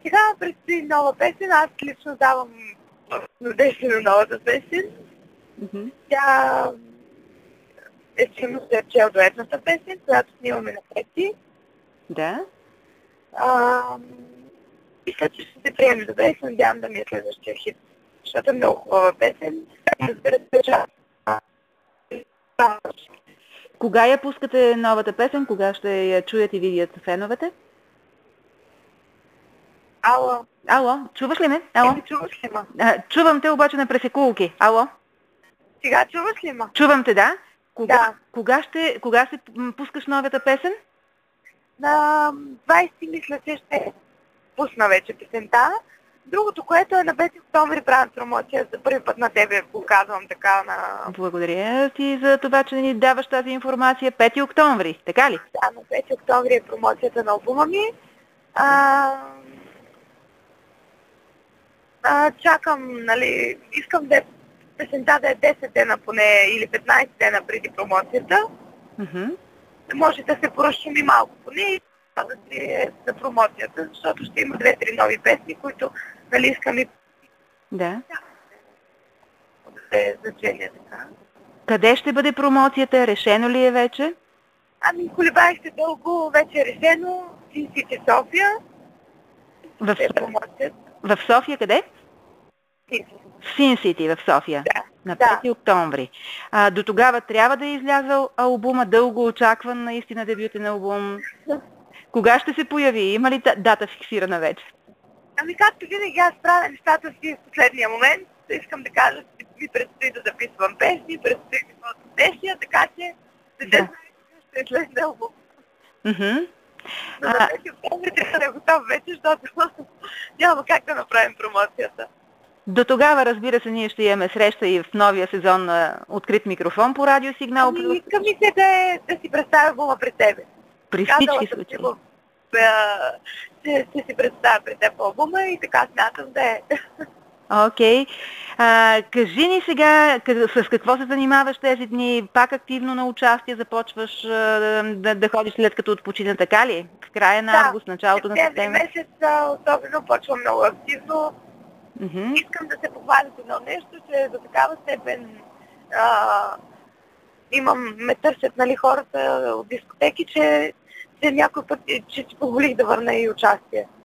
Сега предстои нова песен. Аз лично давам надежда на новата песен. Тя е силно след дуетната песен, която снимаме на 5. Да. Мисля, че ще се приеме добре и се надявам да ми е следващия хит. Защото е много хубава песен. Разбира се, част. Кога я пускате новата песен? Кога ще я чуят и видят феновете? Ало. Ало, чуваш ли ме? Ало? Чуваш ли ма? Чувам те, обаче на пресекулки. Ало? Сега чуваш ли ма? Чувам те, да? Да. Кога ще пускаш новата песен? На 20 мисля, че ще пусна вече песента. Другото, което е на 5 октомври правят промоция. За първи път на тебе го казвам така на... Благодаря ти за това, че ни даваш тази информация. 5 октомври, така ли? Да, на 5 октомври е промоцията на албума ми. Чакам, нали, искам да песента да е 10 дена поне или 15 дена преди промоцията. Може да се поръщуми малко поне и да си е за промоцията, защото ще има 2-3 нови песни, които, нали, искам и... Да. Да е значение така. Къде ще бъде промоцията? Решено ли е вече? Ами, колебаех се дълго, вече е решено. Sin City София. В София къде? Sin City в София. Да. На 5 октомври. До тогава трябва да е излязъл албума, дълго очакван наистина дебютен албум. Кога ще се появи? Има ли дата фиксирана вече? Ами, както винаги, аз правя нещата си в последния момент. Искам да кажа, че ми предстои да записвам песни, предстои да сесия, така че ще е след албум. Но на 5 октомври трябва да е готов вече, защото няма как да направим промоцията. До тогава, разбира се, ние ще имаме среща и в новия сезон на Открит микрофон по Радио Сигнал. Ами, искам ми се да си представя албума пред тебе. При всички случаи. Ще си представя пред теб албума и така смятам да е. Окей. Кажи ни сега, с какво се занимаваш тези дни? Пак активно на участие започваш да ходиш след като отпочина, така ли? В края на август, началото на септември? Да, месец особено почвам много активно. Искам да се похваля с едно нещо, че до такава степен ме търсят, нали, хората от дискотеки, че някой път, че си позволих да върна и участие.